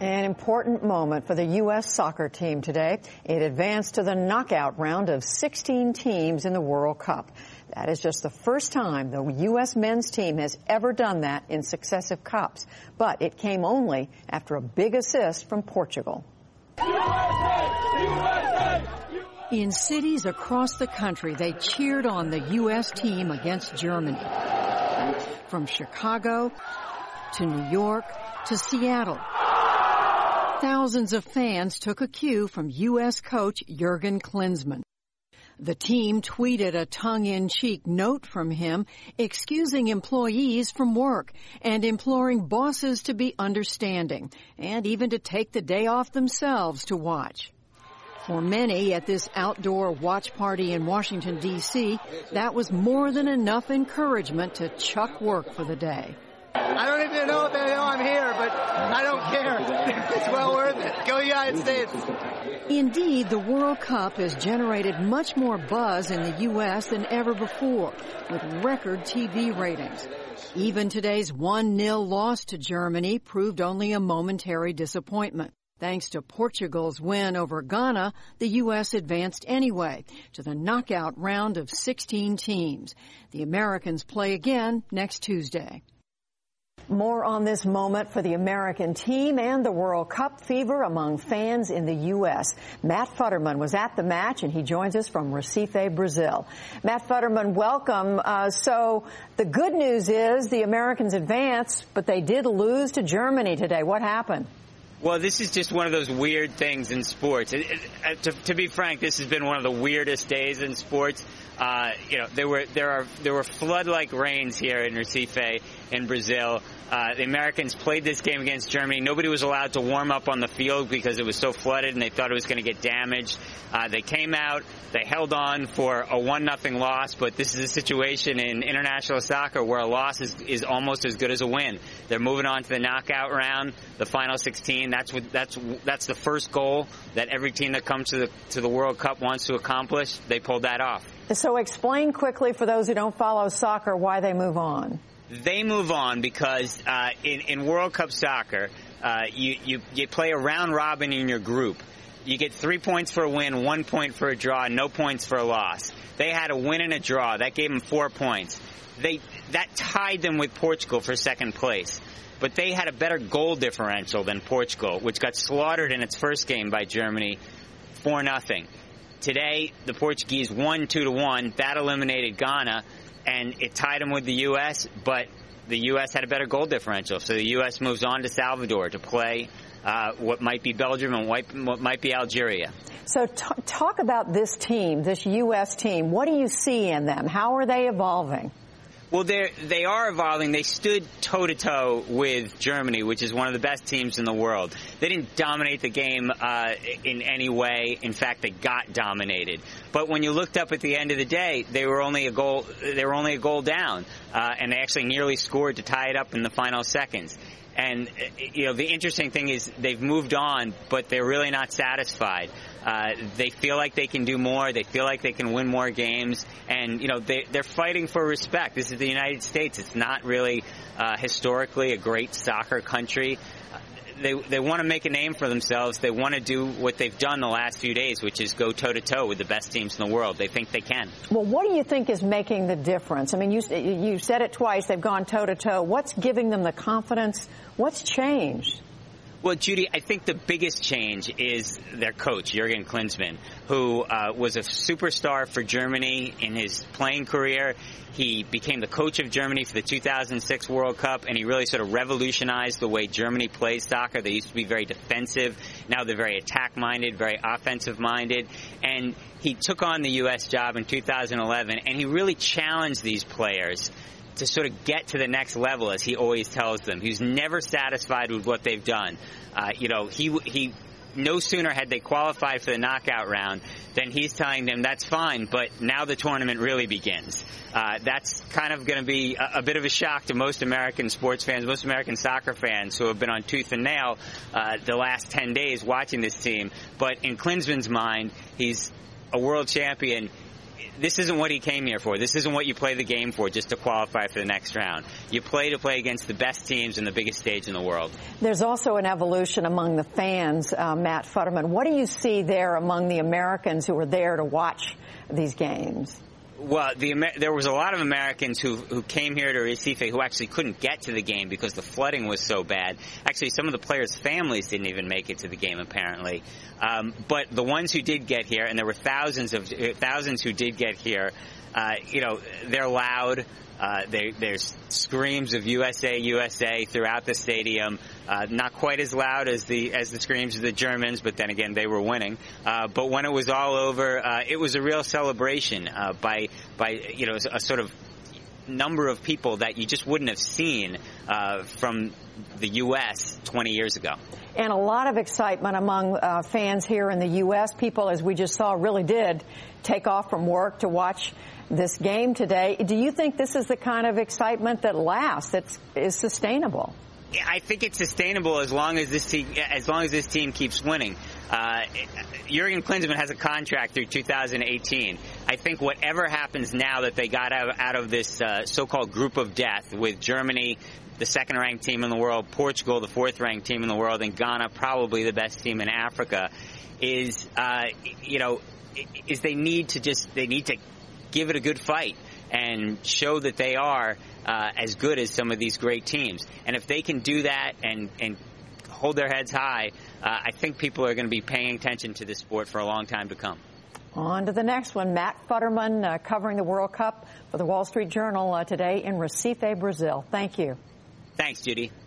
An important moment for the U.S. soccer team today. It advanced to the knockout round of 16 teams in the World Cup. That is just the first time the U.S. men's team has ever done that in successive cups. But it came only after a big assist from Portugal. In cities across the country, they cheered on the U.S. team against Germany. From Chicago to New York to Seattle. Thousands of fans took a cue from U.S. coach Jurgen Klinsmann. The team tweeted a tongue-in-cheek note from him excusing employees from work and imploring bosses to be understanding and even to take the day off themselves to watch. For many at this outdoor watch party in Washington, D.C., that was more than enough encouragement to chuck work for the day. I don't even know if they know I'm here, but I don't care. It's well worth it. Go United States. Indeed, the World Cup has generated much more buzz in the U.S. than ever before, with record TV ratings. Even today's 1-0 loss to Germany proved only a momentary disappointment. Thanks to Portugal's win over Ghana, the U.S. advanced anyway to the knockout round of 16 teams. The Americans play again next Tuesday. More on this moment for the American team and the World Cup fever among fans in the U.S. Matt Futterman was at the match, and he joins us from Recife, Brazil. Matt Futterman, welcome. So the good news is the Americans advanced, but they did lose to Germany today. What happened? Well, this is just one of those weird things in sports. To be frank, this has been one of the weirdest days in sports. There were flood-like rains here in Recife in Brazil. The Americans played this game against Germany. Nobody was allowed to warm up on the field because it was so flooded and they thought it was going to get damaged. They came out, they held on for a 1-0 loss, but this is a situation in international soccer where a loss is almost as good as a win. They're moving on to the knockout round, the final 16. That's the first goal that every team that comes to the World Cup wants to accomplish. They pulled that off. So explain quickly for those who don't follow soccer why they move on. They move on because in World Cup soccer, you play a round robin in your group. You get 3 points for a win, 1 point for a draw, no points for a loss. They had a win and a draw. That gave them 4 points. That tied them with Portugal for second place. But they had a better goal differential than Portugal, which got slaughtered in its first game by Germany 4-0. Today, the Portuguese won 2-1. That eliminated Ghana, and it tied them with the U.S., but the U.S. had a better goal differential. So the U.S. moves on to Salvador to play what might be Belgium and what might be Algeria. So talk about this team, this U.S. team. What do you see in them? How are they evolving? Well, they are evolving. They stood toe-to-toe with Germany, which is one of the best teams in the world. They didn't dominate the game in any way. In fact, they got dominated. But when you looked up at the end of the day, they were only a goal down, and they actually nearly scored to tie it up in the final seconds. And, the interesting thing is they've moved on, but they're really not satisfied. They feel like they can do more. They feel like they can win more games. And, they're fighting for respect. This is the United States. It's not really historically a great soccer country. They want to make a name for themselves. They want to do what they've done the last few days, which is go toe-to-toe with the best teams in the world. They think they can. Well, what do you think is making the difference? I mean, you said it twice. They've gone toe-to-toe. What's giving them the confidence? What's changed? Well, Judy, I think the biggest change is their coach, Jurgen Klinsmann, who was a superstar for Germany in his playing career. He became the coach of Germany for the 2006 World Cup, and he really sort of revolutionized the way Germany plays soccer. They used to be very defensive. Now they're very attack-minded, very offensive-minded. And he took on the U.S. job in 2011, and he really challenged these players to sort of get to the next level, as he always tells them. He's never satisfied with what they've done. He no sooner had they qualified for the knockout round than he's telling them that's fine, but now the tournament really begins. That's kind of going to be a bit of a shock to most American sports fans, most American soccer fans who have been on tooth and nail the last 10 days watching this team. But in Klinsmann's mind, he's a world champion. this isn't what he came here for. This isn't what you play the game for, just to qualify for the next round. You play to play against the best teams in the biggest stage in the world. There's also an evolution among the fans, Matt Futterman. What do you see there among the Americans who are there to watch these games? Well, there was a lot of Americans who came here to Recife who actually couldn't get to the game because the flooding was so bad. Actually, some of the players' families didn't even make it to the game, apparently. But the ones who did get here, and there were thousands who did get here, they're loud. There's screams of USA, USA throughout the stadium. Not quite as loud as the screams of the Germans, but then again, they were winning. But when it was all over, it was a real celebration by a sort of number of people that you just wouldn't have seen from the U.S. 20 years ago. And a lot of excitement among fans here in the U.S. People, as we just saw, really did take off from work to watch this game today. Do you think this is the kind of excitement that lasts, that is sustainable? I think it's sustainable as long as this team keeps winning. Jurgen Klinsmann has a contract through 2018. I think whatever happens now that they got out of this so-called group of death with Germany, the second-ranked team in the world, Portugal, the fourth-ranked team in the world, and Ghana, probably the best team in Africa, is they need to give it a good fight and show that they are as good as some of these great teams. And if they can do that and hold their heads high, I think people are going to be paying attention to this sport for a long time to come. On to the next one. Matt Futterman covering the World Cup for the Wall Street Journal today in Recife, Brazil. Thank you. Thanks, Judy.